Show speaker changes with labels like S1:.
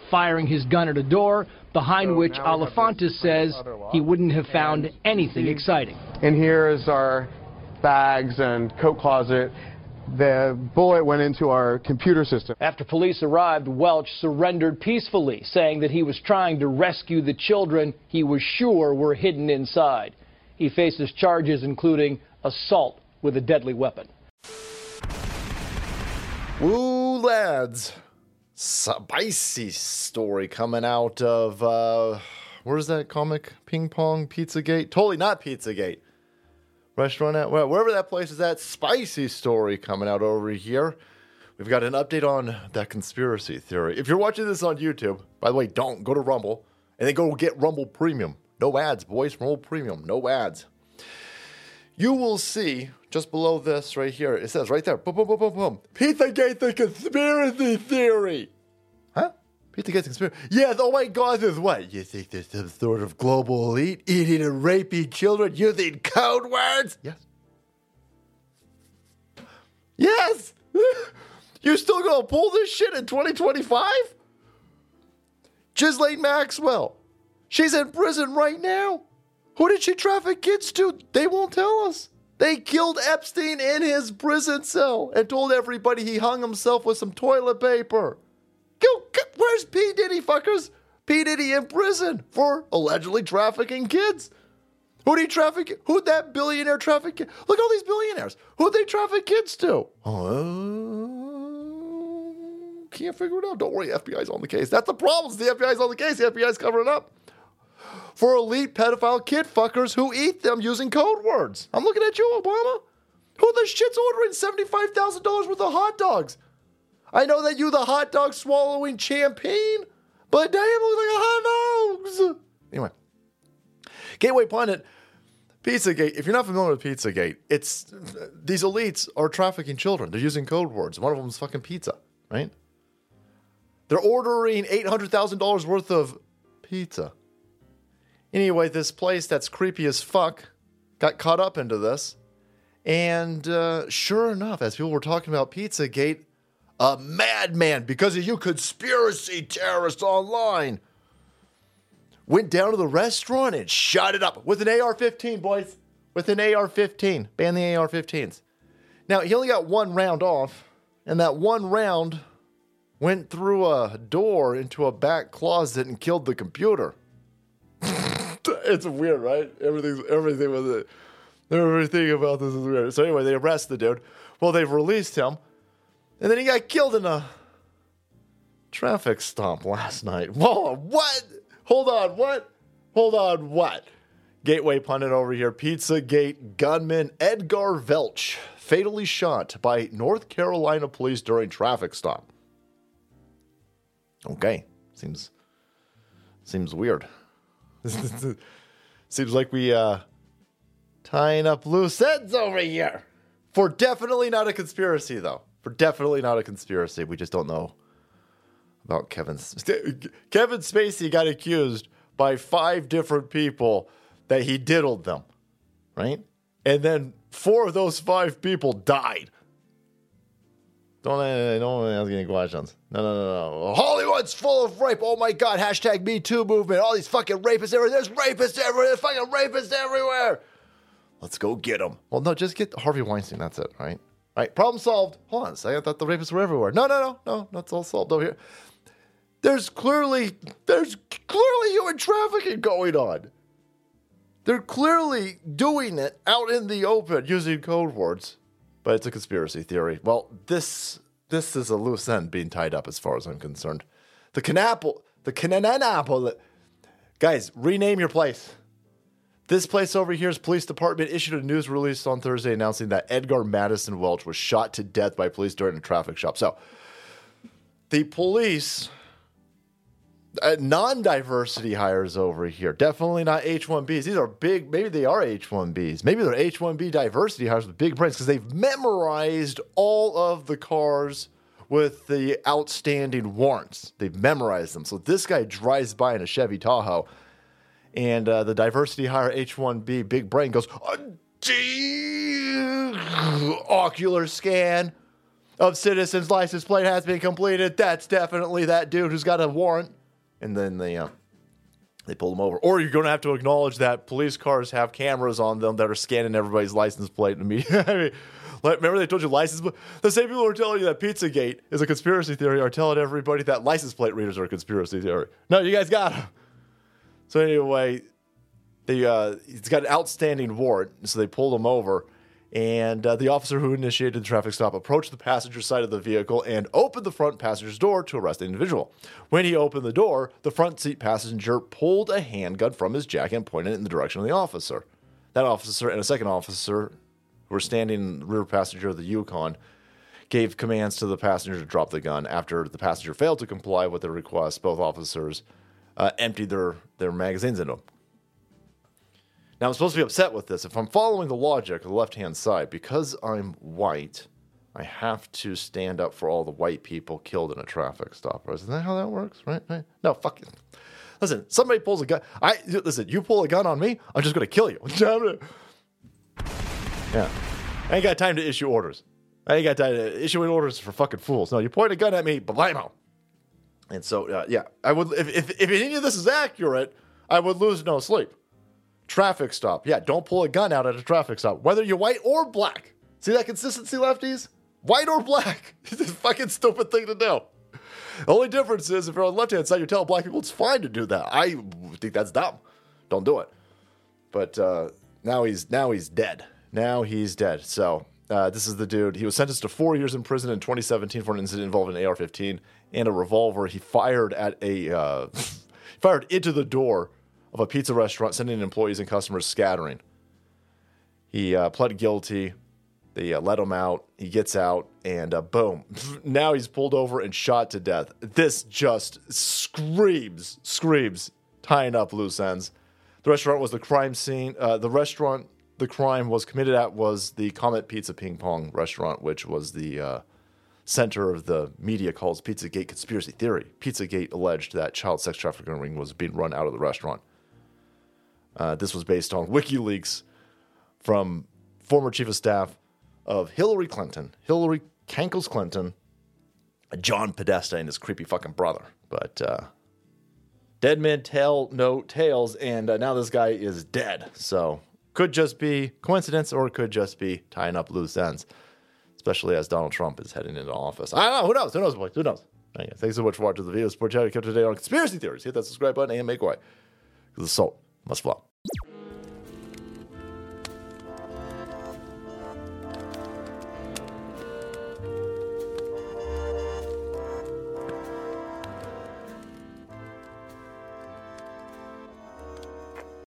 S1: firing his gun at a door, behind which Alefantis says he wouldn't have found anything exciting.
S2: And here is our bags and coat closet. The bullet went into our computer system.
S1: After police arrived, Welch surrendered peacefully, saying that he was trying to rescue the children he was sure were hidden inside. He faces charges including assault with a deadly weapon.
S3: Woo, lads. Spicy story coming out of, where's that comic? Ping Pong Pizzagate? Totally not Pizzagate. Restaurant at, wherever that place is at. Spicy story coming out over here. We've got an update on that conspiracy theory. If you're watching this on YouTube, by the way, don't go to Rumble and then go get Rumble Premium. No ads, boys. Rumble Premium, no ads. You will see just below this right here. It says right there, boom, boom, boom, boom, boom. Pizzagate, the conspiracy theory. Huh? Pizzagate conspiracy. Yeah, oh my God, there's what? You think there's some sort of global elite eating and raping children using code words? Yes. Yes! You still gonna pull this shit in 2025? Ghislaine Maxwell. She's in prison right now. Who did she traffic kids to? They won't tell us. They killed Epstein in his prison cell and told everybody he hung himself with some toilet paper. Where's P. Diddy, fuckers? P. Diddy in prison for allegedly trafficking kids. Who'd he traffic? Who'd that billionaire traffic? Look at all these billionaires. Who'd they traffic kids to? Can't figure it out. Don't worry, FBI's on the case. That's the problem. The FBI's on the case. The FBI's covering it up. For elite pedophile kid fuckers who eat them using code words. I'm looking at you, Obama. Who the shit's ordering $75,000 worth of hot dogs? I know that you the hot dog swallowing champagne, but damn, it looks like a hot dogs. Anyway, Gateway Pundit, Pizzagate. If you're not familiar with Pizzagate, it's these elites are trafficking children. They're using code words. One of them is fucking pizza, right? They're ordering $800,000 worth of pizza. Anyway, this place that's creepy as fuck got caught up into this. And sure enough, as people were talking about Pizzagate, a madman, because of you conspiracy terrorists online, went down to the restaurant and shot it up with an AR-15, boys. With an AR-15. Ban the AR-15s. Now, he only got one round off, and that one round went through a door into a back closet and killed the computer. It's weird, right? Everything with it. Everything about this is weird. So anyway, they arrest the dude. Well, they've released him. And then he got killed in a traffic stop last night. Whoa, what? Hold on, what? Hold on, what? Gateway Pundit over here. Pizzagate gunman Edgar Velch fatally shot by North Carolina police during traffic stop. Okay, seems weird. Seems like we tying up loose ends over here. For definitely not a conspiracy, though. For definitely not a conspiracy. We just don't know about Kevin Spacey got accused by 5 different people that he diddled them, right? And then 4 of those 5 people died. Don't ask any questions. No. Hollywood's full of rape. Oh my God. Hashtag Me Too movement. All these fucking rapists everywhere. There's rapists everywhere. There's fucking rapists everywhere. Let's go get them. Well, no, just get Harvey Weinstein. That's it, right? All right, problem solved. Hold on a second. I thought the rapists were everywhere. No. That's all solved over here. There's clearly human trafficking going on. They're clearly doing it out in the open using code words. But it's a conspiracy theory. Well, this is a loose end being tied up as far as I'm concerned. The Canapple. Guys, rename your place. This place over here's police department issued a news release on Thursday announcing that Edgar Madison Welch was shot to death by police during a traffic stop. So, the police, non-diversity hires over here, definitely not H-1Bs. These are big, maybe they are H-1Bs. Maybe they're H-1B diversity hires with big brains because they've memorized all of the cars with the outstanding warrants. They've memorized them. So this guy drives by in a Chevy Tahoe. And the diversity hire H-1B big brain goes, ocular scan of citizen's license plate has been completed. That's definitely that dude who's got a warrant. and then they pulled him over. Or you're going to have to acknowledge that police cars have cameras on them that are scanning everybody's license plate immediately. I mean, remember they told you license plate? The same people who are telling you that Pizzagate is a conspiracy theory are telling everybody that license plate readers are a conspiracy theory. No, you guys got him. So anyway, he's got an outstanding warrant, so they pulled him over. And the officer who initiated the traffic stop approached the passenger side of the vehicle and opened the front passenger's door to arrest the individual. When he opened the door, the front seat passenger pulled a handgun from his jacket and pointed it in the direction of the officer. That officer and a second officer, who were standing in the rear passenger of the Yukon, gave commands to the passenger to drop the gun. After the passenger failed to comply with their request, both officers emptied their magazines into him. Now, I'm supposed to be upset with this. If I'm following the logic of the left-hand side, because I'm white, I have to stand up for all the white people killed in a traffic stop. Isn't that how that works? Right? No, fuck it. Listen, somebody pulls a gun. Listen, you pull a gun on me, I'm just going to kill you. Yeah. I ain't got time to issue orders. I ain't got time to issuing orders for fucking fools. No, you point a gun at me, blammo. And so, yeah, I would. If any of this is accurate, I would lose no sleep. Traffic stop. Yeah, don't pull a gun out at a traffic stop, whether you're white or black. See that consistency, lefties? White or black. It's a fucking stupid thing to do. The only difference is if you're on the left-hand side, you're telling black people it's fine to do that. I think that's dumb. Don't do it. But now he's dead. Now he's dead. So this is the dude. He was sentenced to 4 years in prison in 2017 for an incident involving an AR-15 and a revolver. He fired at fired into the door of a pizza restaurant, sending employees and customers scattering. He pled guilty. They let him out. He gets out, and boom. Now he's pulled over and shot to death. This just screams tying up loose ends. The restaurant was the crime scene. The restaurant the crime was committed at was the Comet Pizza Ping Pong restaurant, which was the center of the media calls Pizzagate conspiracy theory. Pizzagate alleged that child sex trafficking ring was being run out of the restaurant. This was based on WikiLeaks from former chief of staff of Hillary Clinton, Hillary Kankles Clinton, John Podesta, and his creepy fucking brother. But dead men tell no tales, and now this guy is dead. So could just be coincidence, or it could just be tying up loose ends, especially as Donald Trump is heading into office. I don't know. Who knows? Who knows, boys? Who knows? Anyway, thanks so much for watching the video. Support channel. Kept today on conspiracy theories. Hit that subscribe button and make way. Because the salt must flow.